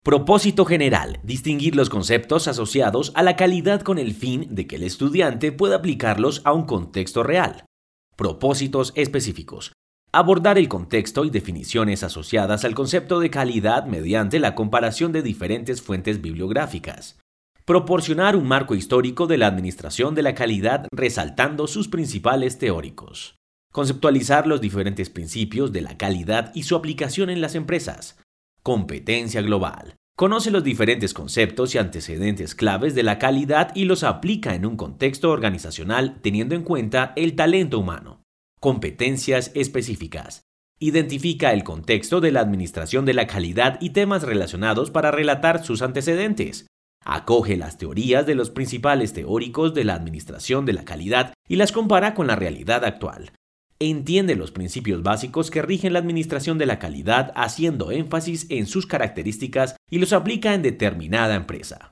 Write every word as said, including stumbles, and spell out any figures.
Propósito general: distinguir los conceptos asociados a la calidad con el fin de que el estudiante pueda aplicarlos a un contexto real. Propósitos específicos: abordar el contexto y definiciones asociadas al concepto de calidad mediante la comparación de diferentes fuentes bibliográficas. Proporcionar un marco histórico de la administración de la calidad resaltando sus principales teóricos. Conceptualizar los diferentes principios de la calidad y su aplicación en las empresas. Competencia global: conoce los diferentes conceptos y antecedentes claves de la calidad y los aplica en un contexto organizacional teniendo en cuenta el talento humano. Competencias específicas: identifica el contexto de la administración de la calidad y temas relacionados para relatar sus antecedentes. Acoge las teorías de los principales teóricos de la administración de la calidad y las compara con la realidad actual. Entiende los principios básicos que rigen la administración de la calidad, haciendo énfasis en sus características y los aplica en determinada empresa.